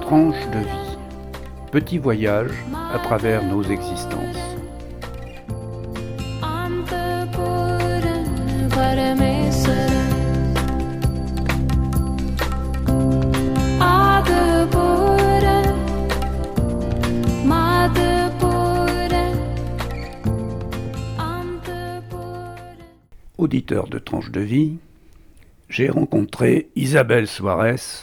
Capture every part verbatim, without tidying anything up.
Tranche de vie. Petit voyage à travers nos existences. Auditeur de Tranche de vie, j'ai rencontré Isabelle Soares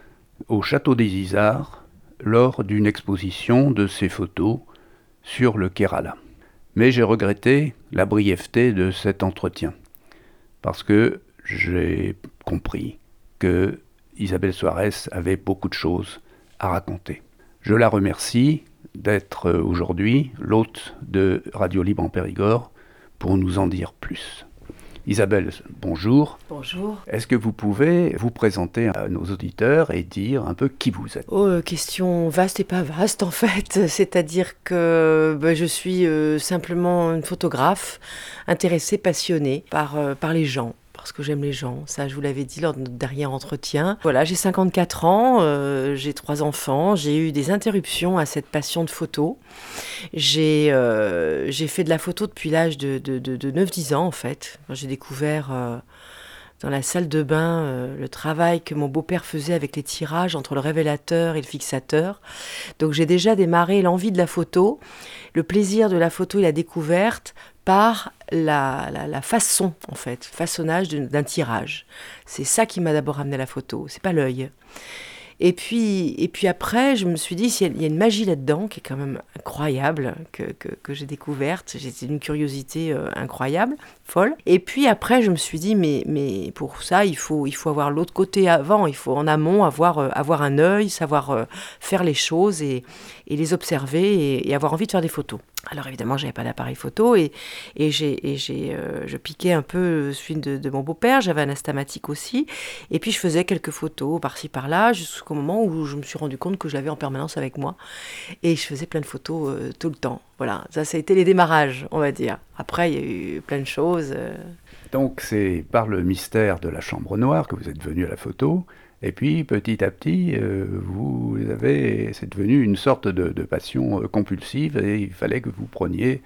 au Château des Isards lors d'une exposition de ses photos sur le Kerala. Mais j'ai regretté la brièveté de cet entretien, parce que j'ai compris que Isabelle Soares avait beaucoup de choses à raconter. Je la remercie d'être aujourd'hui l'hôte de Radio Libre en Périgord pour nous en dire plus. Isabelle, bonjour. Bonjour. Est-ce que vous pouvez vous présenter à nos auditeurs et dire un peu qui vous êtes ? Oh, question vaste et pas vaste en fait. C'est-à-dire que ben, je suis euh, simplement une photographe intéressée, passionnée par, euh, par les gens. Parce que j'aime les gens, ça je vous l'avais dit lors de notre dernier entretien. Voilà, j'ai cinquante-quatre ans, euh, j'ai trois enfants, j'ai eu des interruptions à cette passion de photo. J'ai, euh, j'ai fait de la photo depuis l'âge de, de, de, de neuf dix ans en fait. Quand j'ai découvert euh, dans la salle de bain euh, le travail que mon beau-père faisait avec les tirages entre le révélateur et le fixateur. Donc j'ai déjà démarré l'envie de la photo, le plaisir de la photo et la découverte par la, la, la façon, en fait, façonnage d'un, d'un tirage. C'est ça qui m'a d'abord amené à la photo, c'est pas l'œil. Et puis, et puis après, je me suis dit, il y a une magie là-dedans qui est quand même incroyable, que, que, que j'ai découverte. J'ai une curiosité euh, incroyable, folle. Et puis après, je me suis dit, mais, mais pour ça, il faut, il faut avoir l'autre côté avant. Il faut en amont avoir, euh, avoir un œil, savoir euh, faire les choses et, et les observer et, et avoir envie de faire des photos. Alors évidemment, je n'avais pas d'appareil photo et, et, j'ai, et j'ai, euh, je piquais un peu celui de, de mon beau-père. J'avais un Instamatic aussi. Et puis je faisais quelques photos par-ci par-là jusqu'au moment où je me suis rendu compte que je l'avais en permanence avec moi. Et je faisais plein de photos euh, tout le temps. Voilà, ça, ça a été les démarrages, on va dire. Après, il y a eu plein de choses. Euh... Donc c'est par le mystère de la chambre noire que vous êtes venu à la photo. Et puis, petit à petit, euh, vous avez, c'est devenu une sorte de, de passion euh, compulsive et il fallait que vous preniez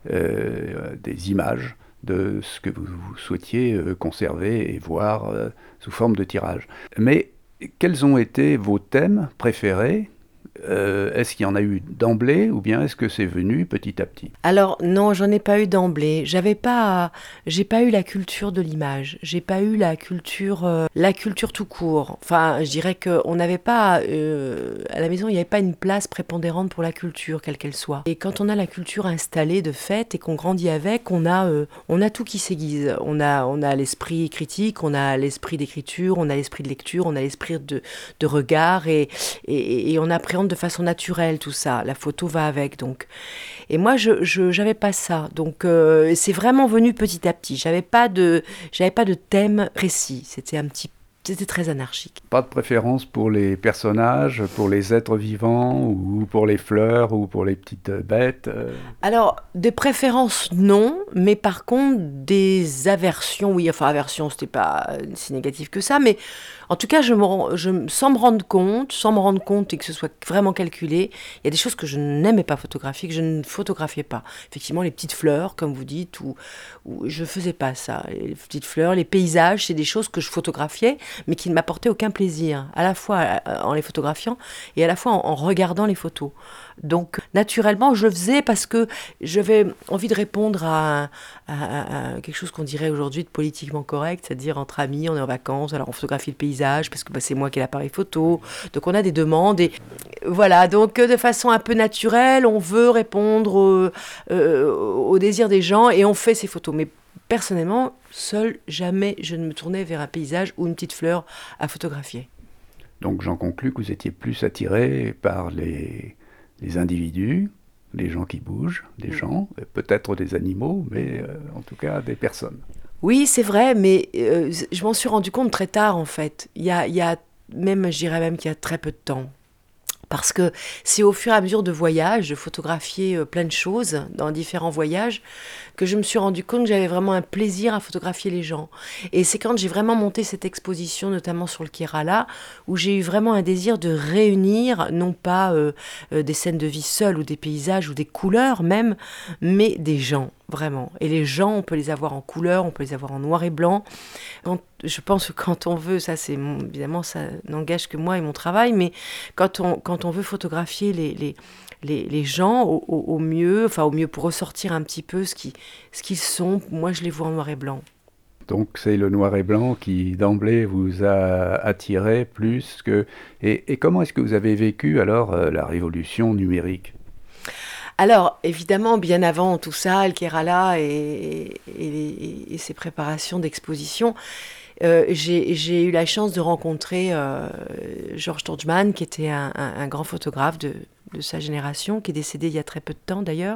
euh, des images de ce que vous, vous souhaitiez euh, conserver et voir euh, sous forme de tirage. Mais quels ont été vos thèmes préférés ? Euh, est-ce qu'il y en a eu d'emblée ou bien est-ce que c'est venu petit à petit ? Alors non, j'en ai pas eu d'emblée. J'avais pas, j'ai pas eu la culture de l'image. J'ai pas eu la culture, euh, la culture tout court. Enfin, je dirais que on n'avait pas euh, à la maison, il n'y avait pas une place prépondérante pour la culture, quelle qu'elle soit. Et quand on a la culture installée de fait et qu'on grandit avec, on a, euh, on a tout qui s'aiguise. On a, on a l'esprit critique, on a l'esprit d'écriture, on a l'esprit de lecture, on a l'esprit de, de regard et, et, et on appréhende de façon naturelle tout ça, la photo va avec donc. Et moi je, je j'avais pas ça, donc euh, c'est vraiment venu petit à petit. J'avais pas de j'avais pas de thème précis, c'était un petit c'était très anarchique. Pas de préférence pour les personnages, pour les êtres vivants ou pour les fleurs ou pour les petites bêtes euh... Alors, des préférences, non, mais par contre, des aversions, oui, enfin, aversions, c'était pas si négatif que ça, mais en tout cas, je me, je, sans me rendre compte, sans me rendre compte et que ce soit vraiment calculé, il y a des choses que je n'aimais pas photographier, que je ne photographiais pas. Effectivement, les petites fleurs, comme vous dites, ou, ou je faisais pas ça. Les petites fleurs, les paysages, c'est des choses que je photographiais, mais qui ne m'apportaient aucun plaisir, à la fois en les photographiant et à la fois en, en regardant les photos. Donc, naturellement, je le faisais parce que j'avais envie de répondre à, à, à, à quelque chose qu'on dirait aujourd'hui de politiquement correct, c'est-à-dire entre amis, on est en vacances, alors on photographie le paysage parce que bah, c'est moi qui ai l'appareil photo. Donc, on a des demandes et voilà. Donc, de façon un peu naturelle, on veut répondre au, euh, au désir des gens et on fait ces photos. Mais personnellement, seule, jamais je ne me tournais vers un paysage ou une petite fleur à photographier. Donc, j'en conclus que vous étiez plus attiré par les... les individus, les gens qui bougent, des gens, peut-être des animaux, mais euh, en tout cas des personnes. Oui, c'est vrai, mais euh, je m'en suis rendu compte très tard en fait. Il y a, il y a même, je dirais même qu'il y a très peu de temps. Parce que c'est au fur et à mesure de voyages, de photographier euh, plein de choses dans différents voyages, que je me suis rendu compte que j'avais vraiment un plaisir à photographier les gens. Et c'est quand j'ai vraiment monté cette exposition, notamment sur le Kerala, où j'ai eu vraiment un désir de réunir, non pas euh, euh, des scènes de vie seules ou des paysages ou des couleurs même, mais des gens. Vraiment. Et les gens, on peut les avoir en couleur, on peut les avoir en noir et blanc. Quand, je pense que quand on veut, ça c'est mon, évidemment ça n'engage que moi et mon travail, mais quand on, quand on veut photographier les, les, les, les gens au, au, au mieux, enfin au mieux pour ressortir un petit peu ce, qui, ce qu'ils sont, moi je les vois en noir et blanc. Donc c'est le noir et blanc qui d'emblée vous a attiré plus que... Et, et comment est-ce que vous avez vécu alors euh, la révolution numérique ? Alors, évidemment, bien avant tout ça, le Kerala et, et, et, et ses préparations d'exposition, euh, j'ai, j'ai eu la chance de rencontrer euh, Georges Turgeman, qui était un, un, un grand photographe de, de sa génération, qui est décédé il y a très peu de temps d'ailleurs,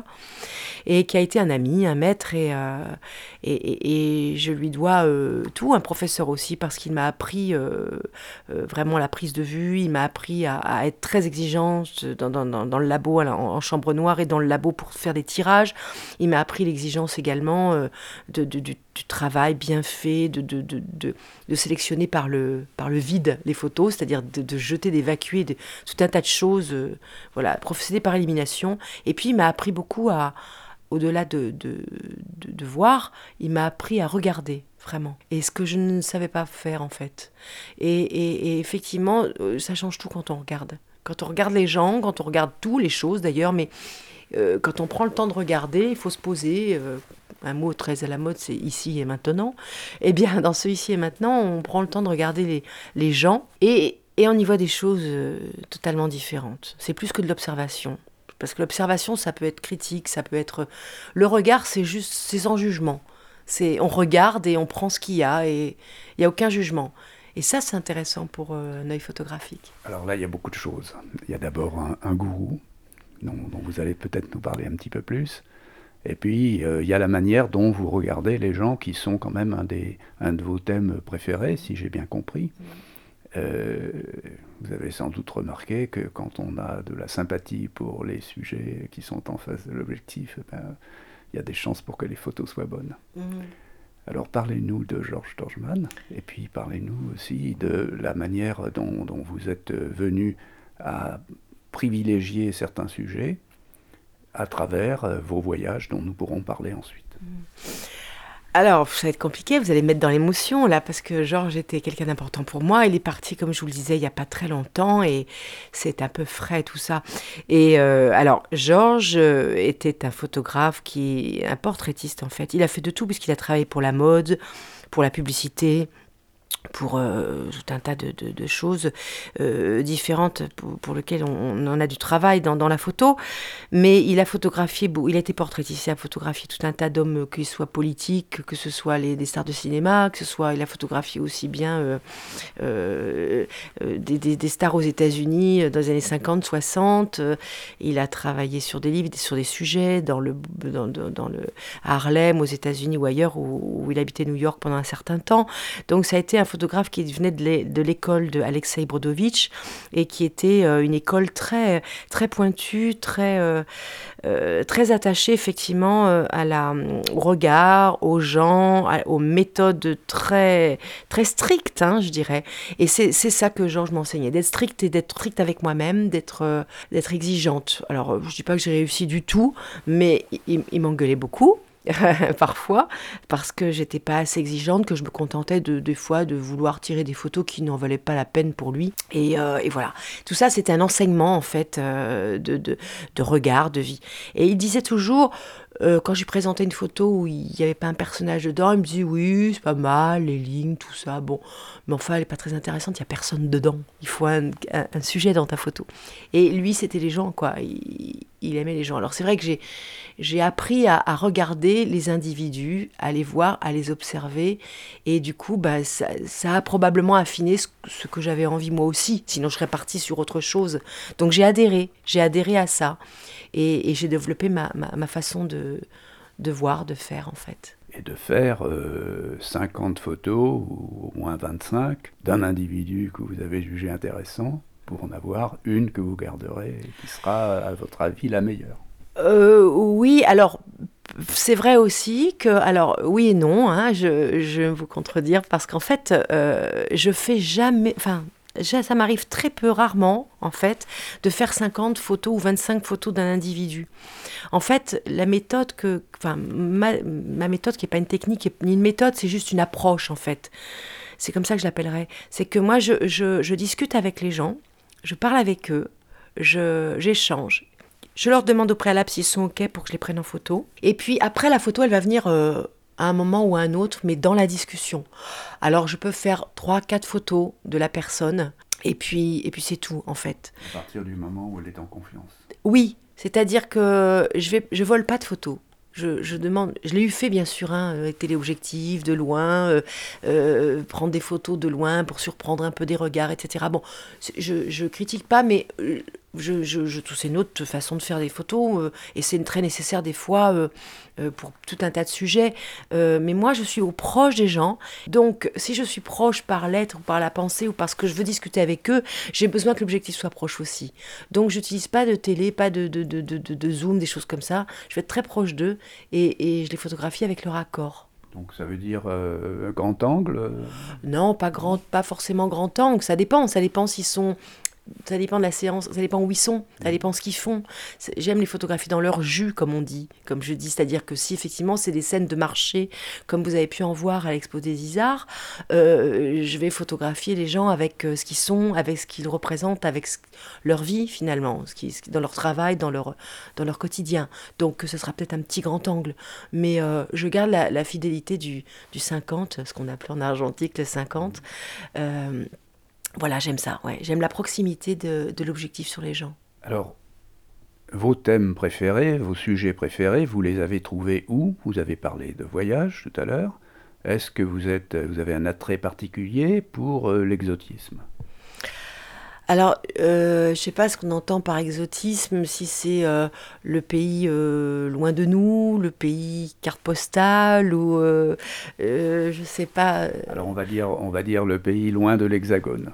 et qui a été un ami, un maître, et, euh, et, et, et je lui dois euh, tout, un professeur aussi, parce qu'il m'a appris euh, euh, vraiment la prise de vue, il m'a appris à, à être très exigeante dans, dans, dans, dans le labo, en, en chambre noire et dans le labo pour faire des tirages. Il m'a appris l'exigence également euh, de, de, du, du travail bien fait, de, de, de, de, de sélectionner par le, par le vide les photos, c'est-à-dire de, de jeter, d'évacuer de, tout un tas de choses, euh, voilà, procéder par élimination. Et puis il m'a appris beaucoup à... Au-delà de, de, de, de voir, il m'a appris à regarder, vraiment. Et ce que je ne savais pas faire, en fait. Et, et, et effectivement, ça change tout quand on regarde. Quand on regarde les gens, quand on regarde tout, les choses d'ailleurs, mais euh, quand on prend le temps de regarder, il faut se poser. Euh, un mot très à la mode, c'est ici et maintenant. Eh bien, dans ce ici et maintenant, on prend le temps de regarder les, les gens et, et on y voit des choses euh, totalement différentes. C'est plus que de l'observation. Parce que l'observation, ça peut être critique, ça peut être... Le regard, c'est juste, c'est sans jugement. C'est, on regarde et on prend ce qu'il y a et il n'y a aucun jugement. Et ça, c'est intéressant pour euh, un œil photographique. Alors là, il y a beaucoup de choses. Il y a d'abord un, un gourou, dont, dont vous allez peut-être nous parler un petit peu plus. Et puis, euh, il y a la manière dont vous regardez les gens, qui sont quand même un, des, un de vos thèmes préférés, si j'ai bien compris. Mmh. Euh, vous avez sans doute remarqué que quand on a de la sympathie pour les sujets qui sont en face de l'objectif, ben, il y a des chances pour que les photos soient bonnes. Mmh. Alors parlez-nous de Georges Turgeman, et puis parlez-nous aussi de la manière dont, dont vous êtes venu à privilégier certains sujets à travers vos voyages dont nous pourrons parler ensuite. Mmh. Alors, ça va être compliqué, vous allez me mettre dans l'émotion, là, parce que Georges était quelqu'un d'important pour moi. Il est parti, comme je vous le disais, il n'y a pas très longtemps, et c'est un peu frais, tout ça. Et euh, alors, Georges était un photographe, qui, un portraitiste, en fait. Il a fait de tout, puisqu'il a travaillé pour la mode, pour la publicité, pour euh, tout un tas de, de, de choses euh, différentes pour, pour lesquelles on, on en a du travail dans, dans la photo. Mais il a photographié, il a été portraitiste, il a photographié tout un tas d'hommes, qu'ils soient politiques, que ce soit les, des stars de cinéma, que ce soit, il a photographié aussi bien euh, euh, des, des, des stars aux États-Unis dans les années cinquante, soixante. Il a travaillé sur des livres, sur des sujets, dans le, dans, dans le, à Harlem, aux États-Unis ou ailleurs, où, où il habitait New York pendant un certain temps. Donc ça a été un photographe qui venait de l'école de Alexei Brodovitch et qui était euh, une école très, très pointue, très, euh, euh, très attachée effectivement euh, à la, au regard, aux gens, à, aux méthodes très, très strictes, hein, je dirais. Et c'est, c'est ça que Georges m'enseignait, d'être stricte et d'être stricte avec moi-même, d'être, euh, d'être exigeante. Alors, je ne dis pas que j'ai réussi du tout, mais il, il m'engueulait beaucoup. Parfois, parce que j'étais pas assez exigeante, que je me contentais de, des fois de vouloir tirer des photos qui n'en valaient pas la peine pour lui. Et, euh, et voilà. Tout ça, c'était un enseignement, en fait, euh, de, de, de regard, de vie. Et il disait toujours, euh, quand je lui présentais une photo où il n'y avait pas un personnage dedans, il me dit, oui, c'est pas mal, les lignes, tout ça, bon. Mais enfin, elle n'est pas très intéressante, il n'y a personne dedans. Il faut un, un, un sujet dans ta photo. Et lui, c'était les gens, quoi. Il, il aimait les gens. Alors, c'est vrai que j'ai, j'ai appris à, à regarder les individus, à les voir, à les observer. Et du coup, bah, ça, ça a probablement affiné ce, ce que j'avais envie moi aussi. Sinon, je serais partie sur autre chose. Donc, j'ai adhéré. J'ai adhéré à ça. Et, et j'ai développé ma, ma, ma façon de, de voir, de faire, en fait. Et de faire euh, cinquante photos, ou au moins vingt-cinq, d'un individu que vous avez jugé intéressant, pour en avoir une que vous garderez et qui sera, à votre avis, la meilleure. Euh, oui, alors c'est vrai aussi que, alors oui et non, hein, je, je vais vous contredire parce qu'en fait, euh, je fais jamais, enfin, ja- ça m'arrive très peu, rarement, en fait, de faire cinquante photos ou vingt-cinq photos d'un individu. En fait, la méthode que, enfin, ma, ma méthode qui n'est pas une technique ni une méthode, c'est juste une approche, en fait. C'est comme ça que je l'appellerais. C'est que moi, je, je, je discute avec les gens, je parle avec eux, je, j'échange. Je leur demande au préalable s'ils sont OK pour que je les prenne en photo. Et puis après, la photo, elle va venir euh, à un moment ou à un autre, mais dans la discussion. Alors, je peux faire trois, quatre photos de la personne, et puis, et puis c'est tout, en fait. À partir du moment où elle est en confiance. Oui, c'est-à-dire que je vais, je vole pas de photos. Je, je demande, je l'ai eu fait bien sûr, hein, avec téléobjectif, de loin, euh, euh, prendre des photos de loin pour surprendre un peu des regards, et cetera. Bon, c'est- je, je critique pas, mais euh, je, je, je trouve c'est une autre façon de faire des photos, euh, et c'est très nécessaire des fois euh, euh, pour tout un tas de sujets. Euh, mais moi, je suis au proche des gens, donc si je suis proche par l'être ou par la pensée ou parce que je veux discuter avec eux, j'ai besoin que l'objectif soit proche aussi. Donc, j'utilise pas de télé, pas de, de, de, de, de- de zoom, des choses comme ça. Je vais être très proche d'eux et, et je les photographie avec leur accord. Donc ça veut dire euh, grand angle euh, Non, pas grand, pas forcément grand angle. Ça dépend. Ça dépend s'ils sont. Ça dépend de la séance, ça dépend où ils sont, ça dépend ce qu'ils font. C'est- J'aime les photographies dans leur jus, comme on dit, comme je dis, c'est-à-dire que si effectivement c'est des scènes de marché, comme vous avez pu en voir à l'Expo des Isards, euh, je vais photographier les gens avec euh, ce qu'ils sont, avec ce qu'ils représentent, avec ce- leur vie finalement, ce qui, ce qui- dans leur travail, dans leur, dans leur quotidien. Donc ce sera peut-être un petit grand angle, mais euh, je garde la, la fidélité du, du cinquante, ce qu'on appelle en argentique le cinquante. Euh, voilà, j'aime ça, ouais. J'aime la proximité de, de l'objectif sur les gens. Alors, vos thèmes préférés, vos sujets préférés, vous les avez trouvés où? Vous avez parlé de voyage tout à l'heure. Est-ce que vous, êtes, vous avez un attrait particulier pour euh, l'exotisme? Alors, euh, je ne sais pas ce qu'on entend par exotisme, si c'est euh, le pays euh, loin de nous, le pays carte postale, ou euh, euh, je ne sais pas. Alors on va dire, on va dire le pays loin de l'Hexagone.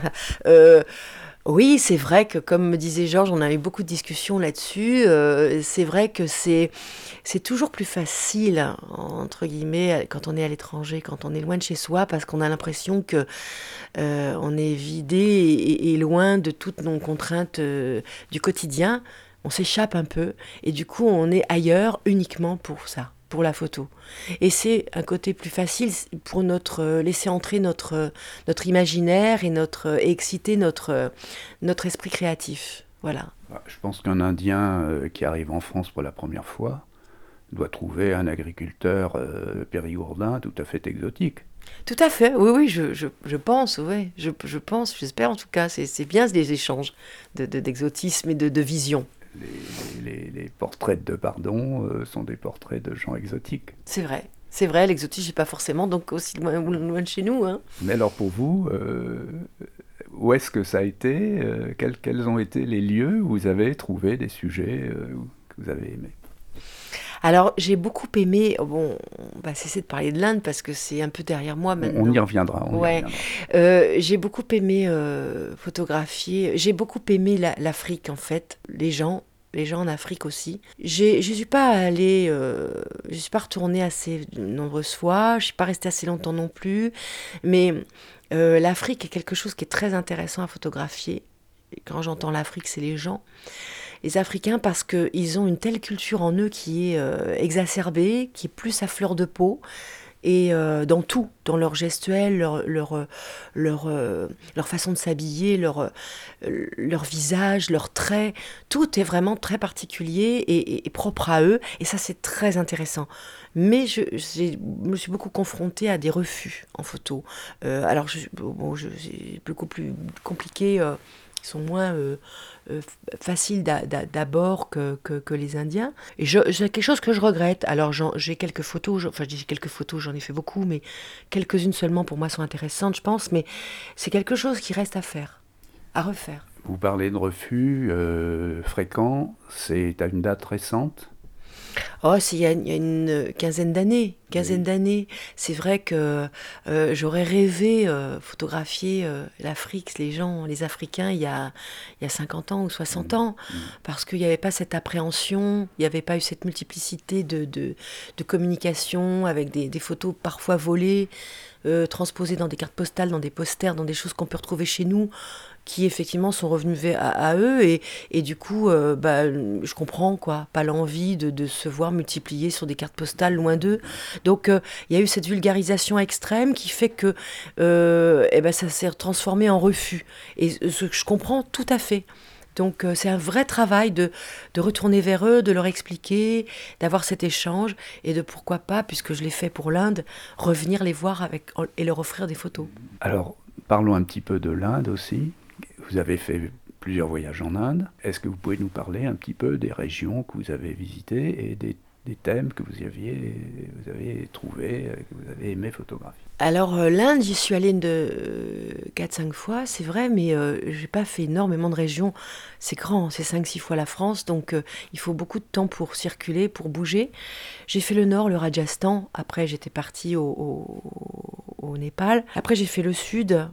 Euh, oui, c'est vrai que, comme me disait Georges, on a eu beaucoup de discussions là-dessus. Euh, c'est vrai que c'est, c'est toujours plus facile, entre guillemets, quand on est à l'étranger, quand on est loin de chez soi, parce qu'on a l'impression que euh, on est vidé et, et- et loin de toutes nos contraintes euh, du quotidien. On s'échappe un peu et du coup, on est ailleurs uniquement pour ça, pour la photo. Et c'est un côté plus facile pour notre euh, laisser entrer notre euh, notre imaginaire et notre euh, et exciter notre euh, notre esprit créatif. Voilà. Je pense qu'un Indien euh, qui arrive en France pour la première fois doit trouver un agriculteur euh, périgourdin tout à fait exotique. Tout à fait. Oui, oui, je, je, je pense, oui. Je, je pense, j'espère en tout cas. C'est, c'est bien les échanges de, de- d'exotisme et de, de vision. Les, les- les portraits de Bardon euh, sont des portraits de gens exotiques. C'est vrai. C'est vrai, l'exotisme n'est pas forcément donc aussi loin, loin de chez nous. Hein. Mais alors pour vous, euh, où est-ce que ça a été euh, quels, quels ont été les lieux où vous avez trouvé des sujets euh, que vous avez aimés? Alors, j'ai beaucoup aimé. Bon, on va cesser de parler de l'Inde parce que c'est un peu derrière moi On, maintenant. on y reviendra. On y Ouais. reviendra. Euh, j'ai beaucoup aimé euh, photographier. J'ai beaucoup aimé la- l'Afrique en fait, les gens, les gens en Afrique aussi. J'ai, je suis pas allée, euh, je suis pas retournée assez de nombreuses fois. Je suis pas restée assez longtemps non plus. Mais euh, l'Afrique est quelque chose qui est très intéressant à photographier. Et quand j'entends l'Afrique, c'est les gens. Les Africains parce qu'ils ont une telle culture en eux qui est euh, exacerbée, qui est plus à fleur de peau et euh, dans tout, dans leur gestuelle, leur, leur, euh, leur, euh, leur façon de s'habiller, leur, euh, leur visage, leurs traits, tout est vraiment très particulier et, et- et propre à eux, et ça c'est très intéressant. Mais je, j'ai- je me suis beaucoup confrontée à des refus en photo. Euh, alors je, bon, je- c'est beaucoup plus compliqué, euh, ils sont moins euh, euh, faciles d'a- d'a- d'abord que, que, que les Indiens. Et je, c'est quelque chose que je regrette. Alors j'en- j'ai quelques photos, je- enfin j'ai quelques photos, j'en ai fait beaucoup, mais quelques-unes seulement pour moi sont intéressantes, je pense. Mais c'est quelque chose qui reste à faire, à refaire. Vous parlez de refus euh, fréquents, c'est à une date récente? Oh, c'est il y a, il y a une quinzaine d'années. Quinzaine Oui. d'années. C'est vrai que euh, j'aurais rêvé euh, photographier euh, l'Afrique, les gens, les Africains, il y a, il y a cinquante ans ou soixante Mm, ans, mm. parce qu'il n'y avait pas cette appréhension, il n'y avait pas eu cette multiplicité de, de, de communication avec des, des photos parfois volées, euh, transposées dans des cartes postales, dans des posters, dans des choses qu'on peut retrouver chez nous, qui effectivement sont revenus vers- à, à eux et, et du coup euh, bah, je comprends quoi, pas l'envie de, de se voir multiplier sur des cartes postales loin d'eux. Donc euh, il y a eu cette vulgarisation extrême qui fait que euh, eh ben, ça s'est transformé en refus et ce que je comprends tout à fait. Donc euh, c'est un vrai travail de, de retourner vers eux, de leur expliquer, d'avoir cet échange et de pourquoi pas, puisque je l'ai fait pour l'Inde, revenir les voir avec, et leur offrir des photos. Alors, parlons un petit peu de l'Inde aussi. Vous avez fait plusieurs voyages en Inde. Est-ce que vous pouvez nous parler un petit peu des régions que vous avez visitées et des, des thèmes que vous aviez, vous avez trouvés, euh, que vous avez aimé photographier? Alors euh, l'Inde, j'y suis allée de euh, quatre cinq fois, c'est vrai, mais euh, j'ai pas fait énormément de régions. C'est grand, c'est cinq six fois la France, donc euh, il faut beaucoup de temps pour circuler, pour bouger. J'ai fait le nord, le Rajasthan, après j'étais partie au, au- au Népal. Après j'ai fait le sud,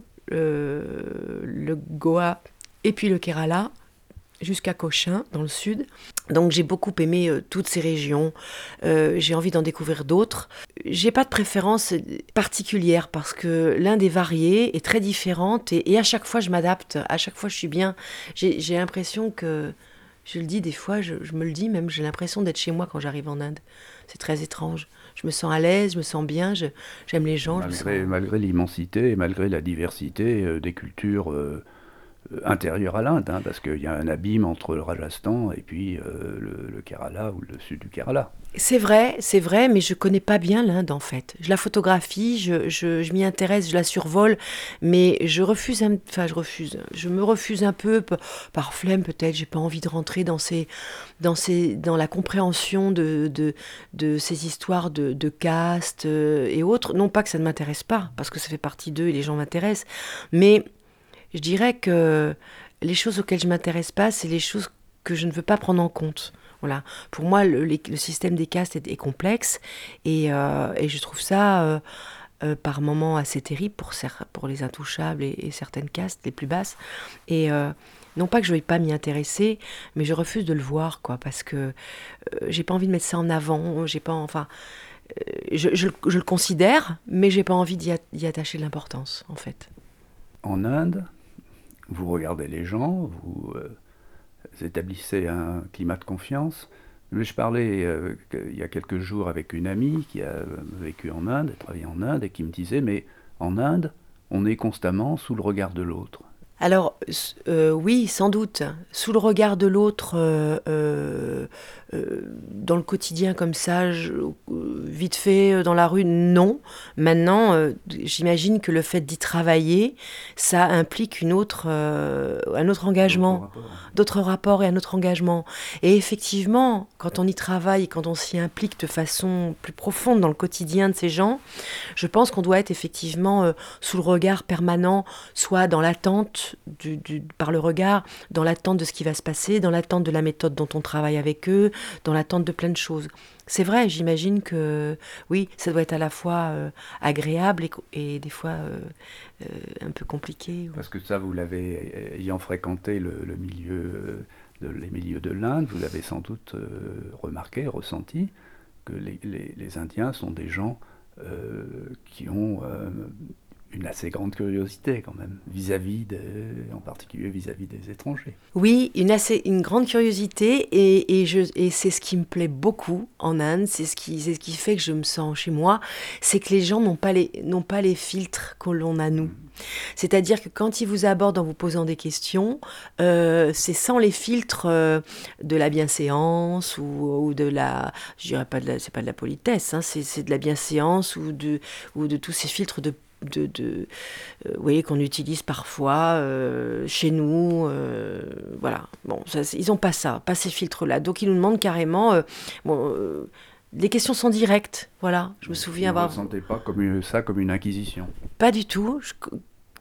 euh, le Goa et puis le Kerala, jusqu'à Cochin, dans le sud. Donc j'ai beaucoup aimé euh, toutes ces régions. Euh, j'ai envie d'en découvrir d'autres. J'ai pas de préférence particulière parce que l'Inde est variée et très différente et, et à chaque fois je m'adapte. À chaque fois je suis bien. J'ai, j'ai l'impression que, je le dis des fois, je, je me le dis même, j'ai l'impression d'être chez moi quand j'arrive en Inde. C'est très étrange. Je me sens à l'aise, je me sens bien, je, j'aime les gens. Je me Malgré, sens... malgré l'immensité et malgré la diversité euh, des cultures euh, euh, intérieures à l'Inde, hein, parce qu'il y a un abîme entre le Rajasthan et puis euh, le, le Kerala ou le sud du Kerala. C'est vrai, c'est vrai, mais je connais pas bien l'Inde en fait. Je la photographie, je, je, je m'y intéresse, je la survole, mais je refuse, un- enfin je refuse, je me refuse un peu p- par flemme peut-être. J'ai pas envie de rentrer dans ces, dans ces, dans la compréhension de, de, de ces histoires de, de caste euh, et autres. Non pas que ça ne m'intéresse pas, parce que ça fait partie d'eux et les gens m'intéressent, mais je dirais que les choses auxquelles je m'intéresse pas, c'est les choses que je ne veux pas prendre en compte. Voilà. Pour moi, le, les- le système des castes est, est complexe et, euh, et je trouve ça euh, euh, par moments assez terrible pour, cer- pour les intouchables et, et certaines castes les plus basses. Et euh, non pas que je ne veuille pas m'y intéresser, mais je refuse de le voir, quoi, parce que euh, j'ai pas envie de mettre ça en avant. J'ai pas, enfin, euh, je, je le je le considère, mais j'ai pas envie d'y at- d'y attacher de l'importance, en fait. En Inde, vous regardez les gens, vous euh, établissez un climat de confiance. Mais je parlais euh, que- il y a quelques jours avec une amie qui a euh, vécu en Inde, travaillé en Inde, et qui me disait, mais en Inde, on est constamment sous le regard de l'autre. Alors, s- euh, oui, sans doute. Sous le regard de l'autre, euh, euh, euh, dans le quotidien comme ça, je- euh, vite fait, euh, dans la rue, non. Maintenant, euh, j'imagine que le fait d'y travailler, ça implique une autre, euh, un autre D'autres engagement, rapports. d'autres rapports et un autre engagement. Et effectivement, quand on y travaille, quand on s'y implique de façon plus profonde dans le quotidien de ces gens, je pense qu'on doit être effectivement euh, sous le regard permanent, soit dans l'attente du, du- par le regard, dans l'attente de ce qui va se passer, dans l'attente de la méthode dont on travaille avec eux, dans l'attente de plein de choses. C'est vrai, j'imagine que oui, ça doit être à la fois euh, agréable et, co- et des fois euh, euh, un peu compliqué. Parce que ça, vous l'avez, euh, ayant fréquenté le, le milieu, euh, de, les milieux de l'Inde, vous l'avez sans doute euh, remarqué, ressenti, que les, les- les Indiens sont des gens euh, qui ont euh, une assez grande curiosité quand même, vis-à-vis, de- en particulier vis-à-vis des étrangers. Oui, une, assez, une grande curiosité et, et, je, et c'est ce qui me plaît beaucoup en Inde, c'est ce, qui, c'est ce qui fait que je me sens chez moi, c'est que les gens n'ont pas les, n'ont pas les filtres que l'on a nous. C'est-à-dire que quand ils vous abordent en vous posant des questions, euh, c'est sans les filtres euh, de la bienséance ou, ou de la, je dirais pas de la, c'est pas de la politesse, hein, c'est, c'est de la bienséance ou de, ou de tous ces filtres de de, de euh, vous voyez, qu'on utilise parfois euh, chez nous, euh, voilà. Bon, ça, c'est- ils n'ont pas ça, pas ces filtres-là. Donc ils nous demandent carrément, euh, bon, euh, les questions sont directes, voilà. Je me Vous souviens ne avoir, ressentez pas comme une- ça comme une inquisition. pas du tout. Je-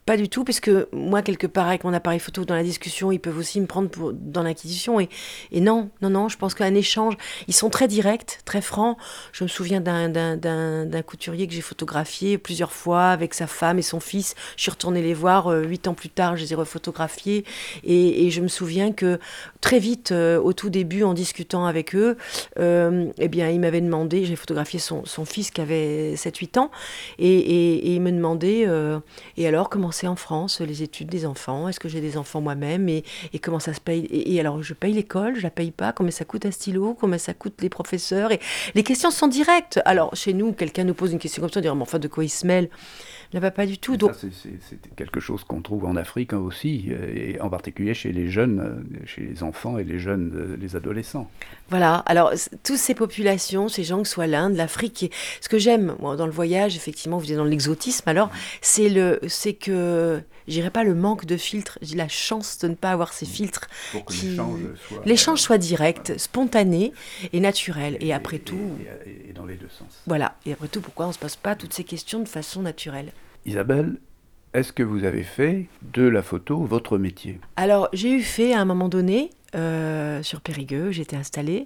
pas du tout, parce que moi, quelque part, avec mon appareil photo dans la discussion, ils peuvent aussi me prendre pour, dans l'inquisition. Et, et non, non, non, je pense qu'un échange, ils sont très directs, très francs. Je me souviens d'un, d'un, d'un, d'un couturier que j'ai photographié plusieurs fois avec sa femme et son fils. Je suis retournée les voir euh, huit ans plus tard, je les ai refotographiés. Et, et je me souviens que très vite, euh, au tout début, en discutant avec eux, euh, eh bien, il m'avait demandé, j'ai photographié son, son fils qui avait sept huit ans, et, et, et il me demandait, euh, et alors, comment c'est en France, les études des enfants? Est-ce que j'ai des enfants moi-même? Et, et comment ça se paye? Et, et alors, je paye l'école, je la paye pas? Combien ça coûte un stylo? Combien ça coûte les professeurs? Et les questions sont directes. Alors, chez nous, quelqu'un nous pose une question comme ça, on dirait, mais enfin, de quoi il se mêle? Là-bas, pas du tout. Donc... Ça, c'est, c'est, c'est quelque chose qu'on trouve en Afrique hein, aussi, et en particulier chez les jeunes, chez les enfants et les jeunes, les adolescents. Voilà, alors toutes ces populations, ces gens, que ce soit l'Inde, l'Afrique, et ce que j'aime moi, dans le voyage, effectivement, vous êtes dans l'exotisme, alors, c'est, le, c'est que, je dirais pas le manque de filtres, j'ai la chance de ne pas avoir ces filtres. Pour que qui... l'échange soit... L'échange soit direct, spontané et naturel, et, et après et, tout... Et, et, et dans les deux sens. Voilà, et après tout, pourquoi on ne se pose pas toutes ces questions de façon naturelle? Isabelle, est-ce que vous avez fait de la photo votre métier? Alors, j'ai eu fait à un moment donné, euh, sur Périgueux, j'étais installée,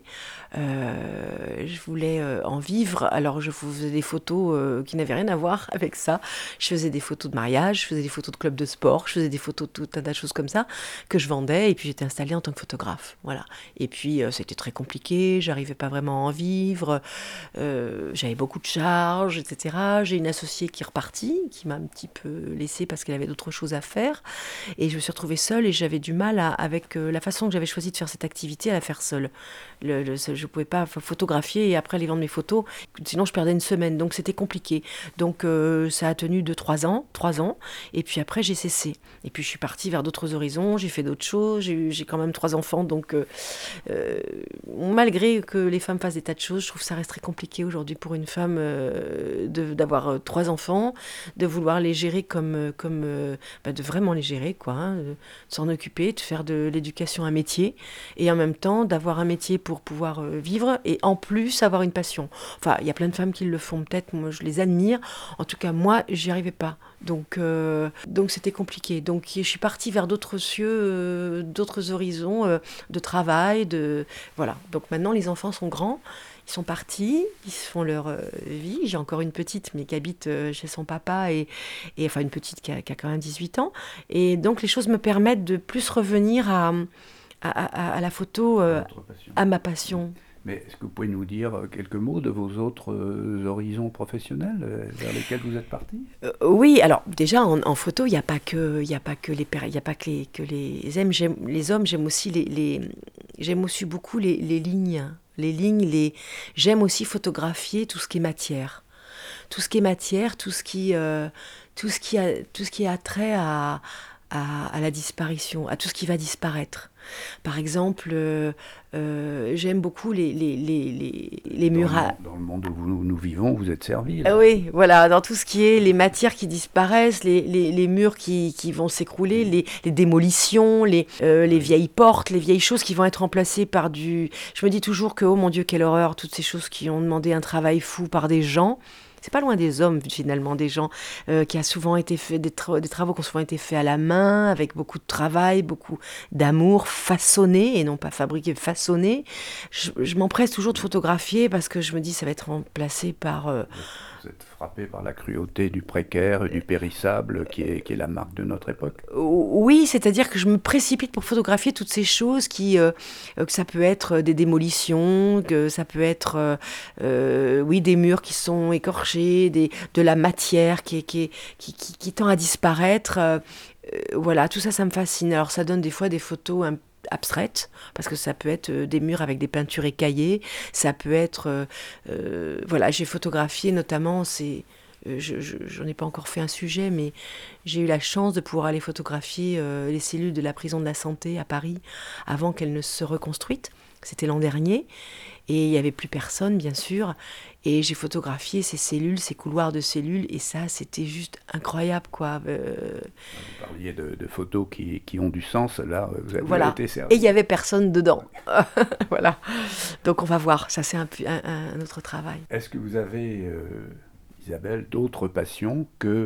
euh, je voulais euh, en vivre, alors je faisais des photos euh, qui n'avaient rien à voir avec ça, je faisais des photos de mariage, je faisais des photos de club de sport, je faisais des photos de tout un tas de choses comme ça, que je vendais, et puis j'étais installée en tant que photographe, voilà. Et puis euh, c'était très compliqué, j'arrivais pas vraiment à en vivre, euh, j'avais beaucoup de charges, et cetera. J'ai une associée qui est repartie, qui m'a un petit peu laissée parce qu'elle avait d'autres choses à faire, et je me suis retrouvée seule, et j'avais du mal à, avec euh, la façon que j'avais choisi de faire cette activité, à la faire seule. Le, le, je ne pouvais pas photographier et après aller vendre mes photos, sinon je perdais une semaine, donc c'était compliqué. Donc euh, ça a tenu deux trois ans, trois ans, et puis après j'ai cessé. Et puis je suis partie vers d'autres horizons, j'ai fait d'autres choses, j'ai, j'ai quand même trois enfants, donc euh, euh, malgré que les femmes fassent des tas de choses, je trouve que ça reste très compliqué aujourd'hui pour une femme euh, de, d'avoir euh, trois enfants, de vouloir les gérer comme, comme euh, bah, de vraiment les gérer, quoi, hein, de s'en occuper, de faire de l'éducation un métier, et en même temps d'avoir un métier pour pouvoir euh, vivre et en plus avoir une passion. Enfin, il y a plein de femmes qui le font peut-être, moi je les admire. En tout cas, moi, j'y arrivais pas. Donc, euh, donc c'était compliqué. Donc, je suis partie vers d'autres cieux, euh, d'autres horizons euh, de travail, de voilà. Donc maintenant, les enfants sont grands. Ils sont partis, ils font leur euh, vie. J'ai encore une petite, mais qui habite euh, chez son papa, et, et enfin une petite qui a, qui a quand même dix-huit ans. Et donc, les choses me permettent de plus revenir à... À, à, à la photo, euh, à ma passion. Mais est-ce que vous pouvez nous dire quelques mots de vos autres euh, horizons professionnels euh, vers lesquels vous êtes partis? euh, Oui, alors déjà en, en photo, il n'y a pas que, il y a pas que les, il y a pas que les, que les, aime, j'aime, les hommes. J'aime aussi les, les j'aime aussi beaucoup les, les lignes, les lignes. Les, j'aime aussi photographier tout ce qui est matière, tout ce qui est matière, tout ce qui, euh, tout ce qui a, tout ce qui a trait à, à, à la disparition, à tout ce qui va disparaître. Par exemple, euh, euh, j'aime beaucoup les, les, les, les, les murailles. Dans, dans le monde où nous, nous vivons, vous êtes servis. Ah oui, voilà, dans tout ce qui est les matières qui disparaissent, les, les, les murs qui, qui vont s'écrouler, les, les démolitions, les, euh, les vieilles portes, les vieilles choses qui vont être remplacées par du... Je me dis toujours que, oh mon Dieu, quelle horreur, toutes ces choses qui ont demandé un travail fou par des gens. C'est pas loin des hommes, finalement, des gens euh, qui a souvent été fait, des, tra- des travaux qui ont souvent été faits à la main, avec beaucoup de travail, beaucoup d'amour, façonné, et non pas fabriqué, façonné. Je, je m'empresse toujours de photographier parce que je me dis ça va être remplacé par... Euh, Vous êtes frappé par la cruauté du précaire et du périssable qui est, qui est la marque de notre époque. Oui, c'est-à-dire que je me précipite pour photographier toutes ces choses qui, euh, que ça peut être des démolitions, que ça peut être, euh, euh, oui, des murs qui sont écorchés, des, de la matière qui, qui, qui, qui, qui tend à disparaître. Euh, voilà, tout ça, ça me fascine. Alors ça donne des fois des photos un peu abstraites, parce que ça peut être euh, des murs avec des peintures écaillées, ça peut être... Euh, euh, voilà, j'ai photographié notamment, c'est, euh, je, je, j'en ai pas encore fait un sujet, mais j'ai eu la chance de pouvoir aller photographier euh, les cellules de la prison de la Santé à Paris, avant qu'elles ne se reconstruisent. C'était l'an dernier, et il n'y avait plus personne, bien sûr, et j'ai photographié ces cellules, ces couloirs de cellules, et ça, c'était juste incroyable, quoi. Euh... Vous parliez de, de photos qui, qui ont du sens, là, vous avez, voilà. vous avez été servi. Et il n'y avait personne dedans. Voilà. Donc on va voir, ça c'est un, un, un autre travail. Est-ce que vous avez, euh, Isabelle, d'autres passions que la photo ?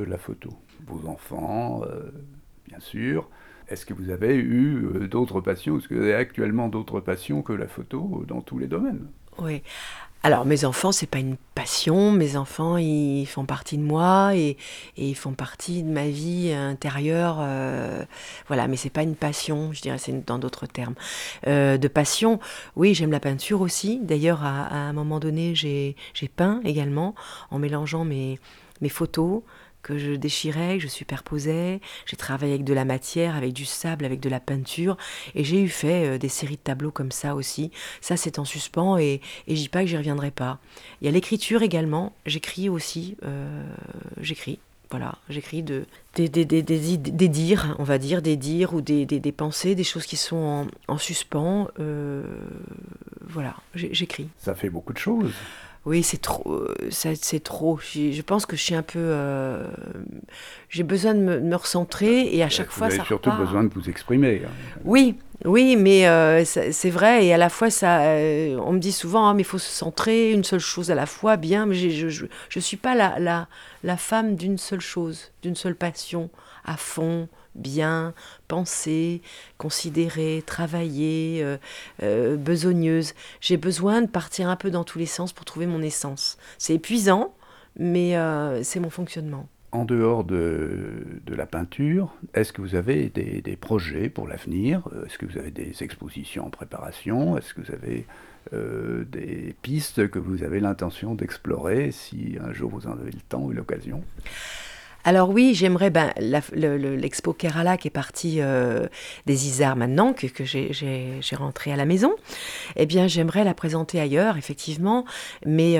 vos enfants, euh, bien sûr. Est-ce que vous avez eu euh, d'autres passions? Est-ce que vous avez actuellement d'autres passions que la photo dans tous les domaines? Oui. Alors, mes enfants, c'est pas une passion. Mes enfants, ils font partie de moi et, et ils font partie de ma vie intérieure. euh, voilà, mais c'est pas une passion, je dirais, c'est dans d'autres termes. Euh, de passion, oui, j'aime la peinture aussi. D'ailleurs, à, à un moment donné, j'ai, j'ai peint également en mélangeant mes, mes photos que je déchirais, que je superposais. J'ai travaillé avec de la matière, avec du sable, avec de la peinture. Et j'ai eu fait euh, des séries de tableaux comme ça aussi. Ça, c'est en suspens et, et je dis pas que j'y reviendrai pas. Il y a l'écriture également. J'écris aussi. Euh, j'écris. Voilà, j'écris de, des, des, des, des, id- des dires, on va dire, des dires ou des, des, des pensées, des choses qui sont en, en suspens. Euh, voilà, j'ai- j'écris. Ça fait beaucoup de choses. Oui, c'est trop. euh, ça- C'est trop. Je, je pense que je suis un peu. euh, j'ai besoin de me, de me recentrer et à chaque Vous fois avez ça surtout repart. besoin de vous exprimer, hein. Oui, oui, mais euh, ça- c'est vrai et à la fois ça. euh, on me dit souvent, ah, mais il faut se centrer, une seule chose à la fois, bien. Mais j'ai- je, je, je suis pas la, la, la femme d'une seule chose, d'une seule passion, à fond, bien, penser, considérer, travailler, euh, euh, besogneuse. J'ai besoin de partir un peu dans tous les sens pour trouver mon essence. C'est épuisant, mais euh, c'est mon fonctionnement. En dehors de, de la peinture, est-ce que vous avez des, des projets pour l'avenir? Est-ce que vous avez des expositions en préparation? Est-ce que vous avez euh, des pistes que vous avez l'intention d'explorer si un jour vous en avez le temps ou l'occasion? Alors oui, j'aimerais, ben, la- le- le- l'expo Kerala qui est partie euh, des Isards maintenant, que, que j'ai, j'ai, j'ai rentré à la maison, eh bien j'aimerais la présenter ailleurs, effectivement, mais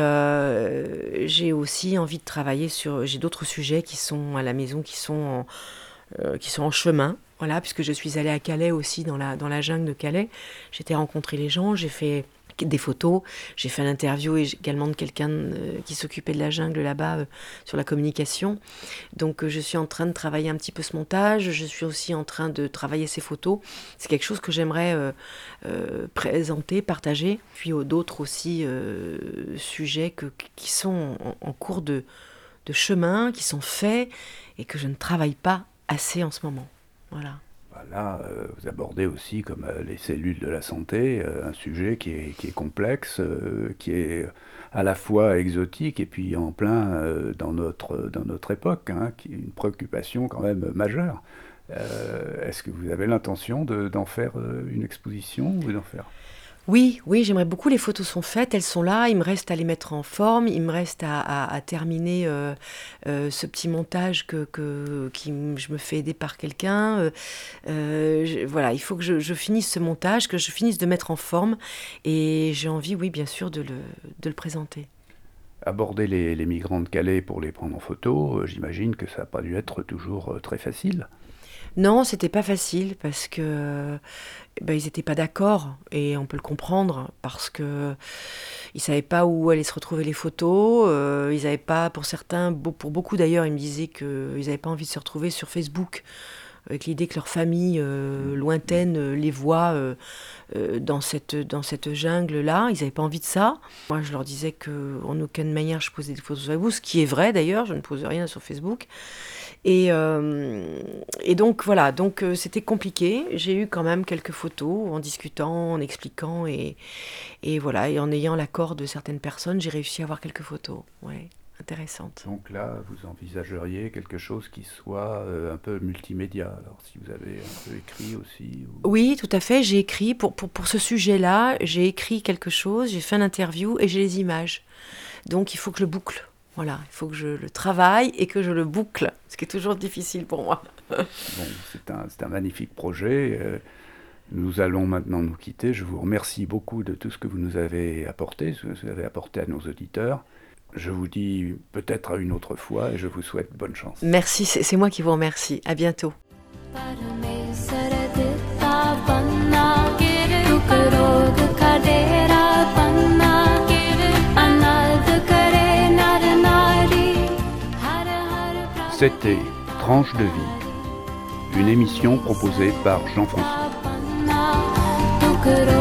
euh, j'ai aussi envie de travailler sur, j'ai d'autres sujets qui sont à la maison, qui sont en, euh, qui sont en chemin. Voilà, puisque je suis allée à Calais aussi, dans la, dans la jungle de Calais. J'étais rencontrer les gens, j'ai fait des photos, j'ai fait l'interview également de quelqu'un euh, qui s'occupait de la jungle là-bas euh, sur la communication. Donc euh, je suis en train de travailler un petit peu ce montage, je suis aussi en train de travailler ces photos. C'est quelque chose que j'aimerais euh, euh, présenter, partager. Puis euh, d'autres aussi euh, sujets que, qui sont en, en cours de, de chemin, qui sont faits et que je ne travaille pas assez en ce moment. Voilà. Là, euh, vous abordez aussi, comme euh, les cellules de la santé, euh, un sujet qui est, qui est complexe, euh, qui est à la fois exotique et puis en plein euh, dans, notre, dans notre époque, hein, qui est une préoccupation quand même majeure. Euh, est-ce que vous avez l'intention de, d'en faire euh, une exposition ou d'en faire? Oui, oui, j'aimerais beaucoup. Les photos sont faites, elles sont là. Il me reste à les mettre en forme. Il me reste à, à- à terminer euh, euh, ce petit montage que, que qui, m- je me fais aider par quelqu'un. Euh, euh, je- voilà, il faut que je, je finisse ce montage, que je finisse de mettre en forme. Et j'ai envie, oui, bien sûr, de le, de le présenter. Aborder les, les migrants de Calais pour les prendre en photo, euh, j'imagine que ça n'a pas dû être toujours euh, très facile. Non, c'était pas facile parce que ben, ils n'étaient pas d'accord et on peut le comprendre parce que ils savaient pas où allaient se retrouver les photos. Euh, ils n'avaient pas, pour certains, beau- pour beaucoup d'ailleurs, ils me disaient qu'ils n'avaient pas envie de se retrouver sur Facebook avec l'idée que leur famille euh, lointaine euh, les voit euh, euh, dans cette, dans cette jungle-là. Ils n'avaient pas envie de ça. Moi, je leur disais qu'en aucune manière je posais des photos sur Facebook, ce qui est vrai d'ailleurs, je ne pose rien sur Facebook. Et, euh, et donc voilà, donc euh, c'était compliqué. J'ai eu quand même quelques photos en discutant, en expliquant et, et voilà, et en ayant l'accord de certaines personnes, j'ai réussi à avoir quelques photos. Ouais, intéressantes. Donc là, vous envisageriez quelque chose qui soit euh, un peu multimédia, alors si vous avez un peu écrit aussi ou... Oui, tout à fait. J'ai écrit pour, pour, pour ce sujet-là, j'ai écrit quelque chose, j'ai fait une interview et j'ai les images. Donc il faut que je le boucle. Voilà, il faut que je le travaille et que je le boucle, ce qui est toujours difficile pour moi. Bon, c'est un, c'est un magnifique projet. Euh, nous allons maintenant nous quitter. Je vous remercie beaucoup de tout ce que vous nous avez apporté, ce que vous avez apporté à nos auditeurs. Je vous dis peut-être à une autre fois et je vous souhaite bonne chance. Merci, c'est c'est moi qui vous remercie. À bientôt. C'était Tranche de vie, une émission proposée par Jean-François.